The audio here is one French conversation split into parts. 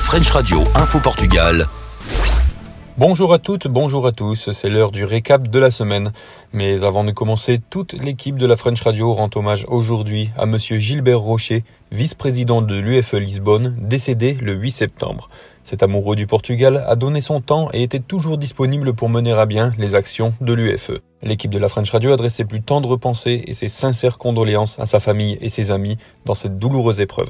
French Radio Info Portugal. Bonjour à toutes, bonjour à tous, c'est l'heure du récap de la semaine. Mais avant de commencer, toute l'équipe de la French Radio rend hommage aujourd'hui à monsieur Gilbert Rocher, vice-président de l'UFE Lisbonne, décédé le 8 septembre. Cet amoureux du Portugal a donné son temps et était toujours disponible pour mener à bien les actions de l'UFE. L'équipe de la French Radio adresse ses plus tendres pensées et ses sincères condoléances à sa famille et ses amis dans cette douloureuse épreuve.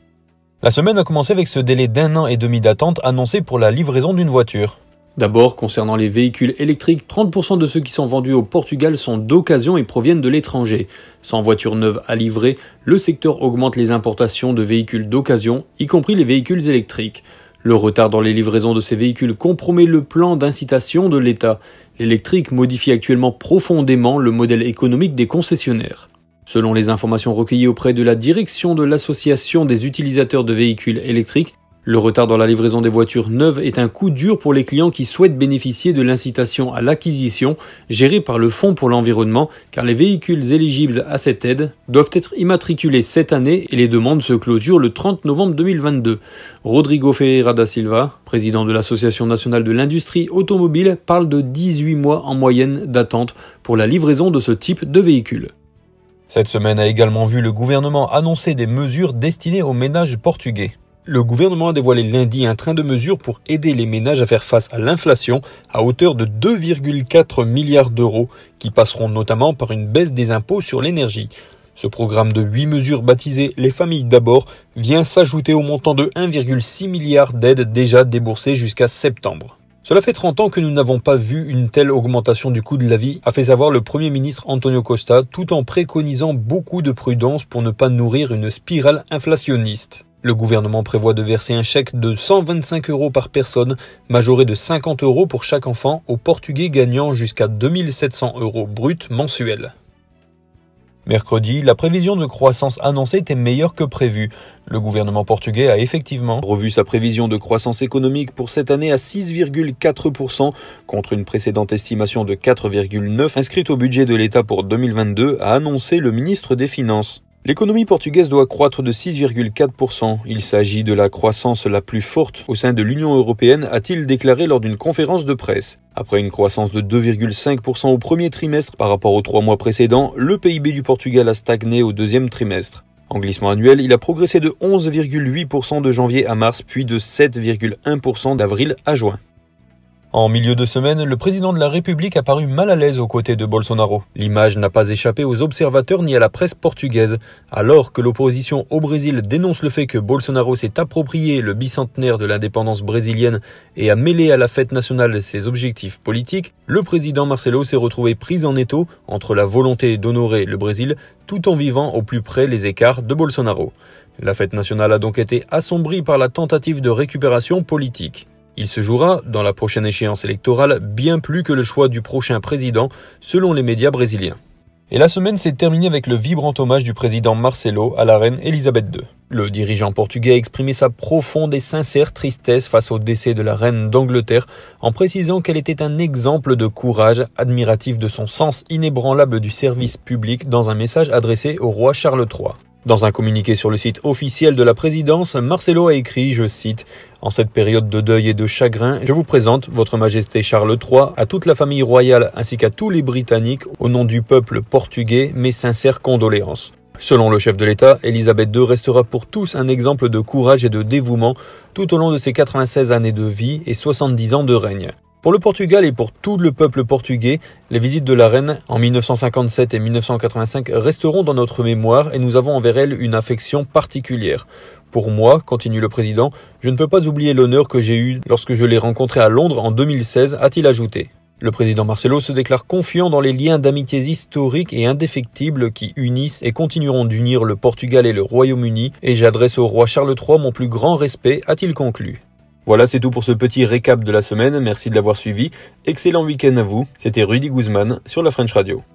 La semaine a commencé avec ce délai d'1 an et demi d'attente annoncé pour la livraison d'une voiture. D'abord, concernant les véhicules électriques, 30% de ceux qui sont vendus au Portugal sont d'occasion et proviennent de l'étranger. Sans voiture neuve à livrer, le secteur augmente les importations de véhicules d'occasion, y compris les véhicules électriques. Le retard dans les livraisons de ces véhicules compromet le plan d'incitation de l'État. L'électrique modifie actuellement profondément le modèle économique des concessionnaires. Selon les informations recueillies auprès de la direction de l'Association des utilisateurs de véhicules électriques, le retard dans la livraison des voitures neuves est un coup dur pour les clients qui souhaitent bénéficier de l'incitation à l'acquisition gérée par le Fonds pour l'environnement, car les véhicules éligibles à cette aide doivent être immatriculés cette année et les demandes se clôturent le 30 novembre 2022. Rodrigo Ferreira da Silva, président de l'Association nationale de l'industrie automobile, parle de 18 mois en moyenne d'attente pour la livraison de ce type de véhicule. Cette semaine a également vu le gouvernement annoncer des mesures destinées aux ménages portugais. Le gouvernement a dévoilé lundi un train de mesures pour aider les ménages à faire face à l'inflation à hauteur de 2,4 milliards d'euros qui passeront notamment par une baisse des impôts sur l'énergie. Ce programme de 8 mesures baptisé « Les familles d'abord » vient s'ajouter au montant de 1,6 milliard d'aides déjà déboursées jusqu'à septembre. Cela fait 30 ans que nous n'avons pas vu une telle augmentation du coût de la vie, a fait savoir le Premier ministre António Costa, tout en préconisant beaucoup de prudence pour ne pas nourrir une spirale inflationniste. Le gouvernement prévoit de verser un chèque de 125 € par personne, majoré de 50 € pour chaque enfant, aux Portugais gagnant jusqu'à 2 700 € bruts mensuels. Mercredi, la prévision de croissance annoncée était meilleure que prévu. Le gouvernement portugais a effectivement revu sa prévision de croissance économique pour cette année à 6,4% contre une précédente estimation de 4,9% inscrite au budget de l'État pour 2022, a annoncé le ministre des Finances. L'économie portugaise doit croître de 6,4%. Il s'agit de la croissance la plus forte au sein de l'Union européenne, a-t-il déclaré lors d'une conférence de presse. Après une croissance de 2,5% au premier trimestre par rapport aux 3 mois précédents, le PIB du Portugal a stagné au deuxième trimestre. En glissement annuel, il a progressé de 11,8% de janvier à mars, puis de 7,1% d'avril à juin. En milieu de semaine, le président de la République a paru mal à l'aise aux côtés de Bolsonaro. L'image n'a pas échappé aux observateurs ni à la presse portugaise. Alors que l'opposition au Brésil dénonce le fait que Bolsonaro s'est approprié le bicentenaire de l'indépendance brésilienne et a mêlé à la fête nationale ses objectifs politiques, le président Marcelo s'est retrouvé pris en étau entre la volonté d'honorer le Brésil tout en vivant au plus près les écarts de Bolsonaro. La fête nationale a donc été assombrie par la tentative de récupération politique. Il se jouera, dans la prochaine échéance électorale, bien plus que le choix du prochain président, selon les médias brésiliens. Et la semaine s'est terminée avec le vibrant hommage du président Marcelo à la reine Elisabeth II. Le dirigeant portugais a exprimé sa profonde et sincère tristesse face au décès de la reine d'Angleterre, en précisant qu'elle était un exemple de courage, admiratif de son sens inébranlable du service public dans un message adressé au roi Charles III. Dans un communiqué sur le site officiel de la présidence, Marcelo a écrit, je cite, « En cette période de deuil et de chagrin, je vous présente, Votre Majesté Charles III, à toute la famille royale ainsi qu'à tous les Britanniques, au nom du peuple portugais, mes sincères condoléances. » Selon le chef de l'État, Elisabeth II restera pour tous un exemple de courage et de dévouement tout au long de ses 96 années de vie et 70 ans de règne. Pour le Portugal et pour tout le peuple portugais, les visites de la reine en 1957 et 1985 resteront dans notre mémoire et nous avons envers elle une affection particulière. Pour moi, continue le président, je ne peux pas oublier l'honneur que j'ai eu lorsque je l'ai rencontrée à Londres en 2016, a-t-il ajouté. Le président Marcelo se déclare confiant dans les liens d'amitié historiques et indéfectibles qui unissent et continueront d'unir le Portugal et le Royaume-Uni et j'adresse au roi Charles III mon plus grand respect, a-t-il conclu. Voilà, c'est tout pour ce petit récap de la semaine. Merci de l'avoir suivi. Excellent week-end à vous. C'était Rudy Guzman sur la French Radio.